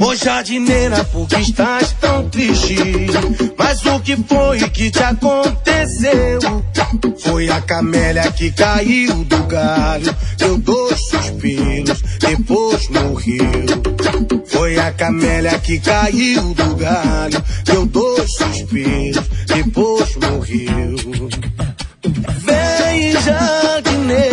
Ô jardineira, por que estás tão triste? Mas o que foi que te aconteceu? Foi a camélia que caiu do galho, deu 2 suspiros, depois morreu. Foi a camélia que caiu do galho, deu 2 suspiros, depois morreu. Vem jardineira,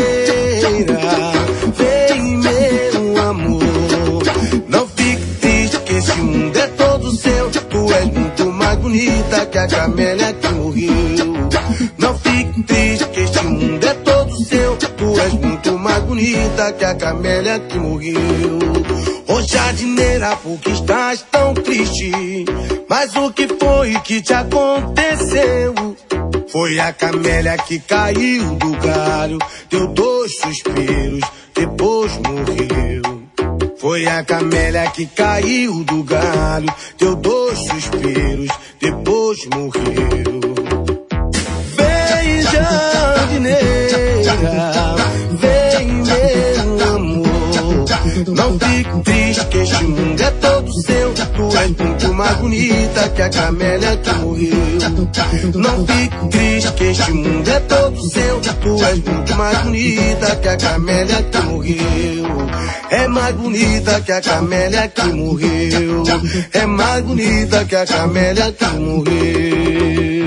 vem meu amor, não fique triste que esse mundo é todo seu. Tu és muito mais bonita que a camélia que morreu. Não fique triste que este mundo é todo seu. Tu és muito mais bonita que a camélia que morreu. Ô jardineira, por que estás tão triste? Mas o que foi que te aconteceu? Foi a camélia que caiu do galho, deu 2 suspiros, depois morreu. Foi a camélia que caiu do galho, deu 2 suspiros, depois morreu. Vem jardineira, vem meu amor, não fique triste que este mundo é todo seu. Tu és muito mais bonita que a camélia que morreu. Não fique triste que este mundo é todo seu. Tu és muito mais bonita que a camélia que morreu. É mais bonita que a camélia que morreu. É mais bonita que a camélia que morreu.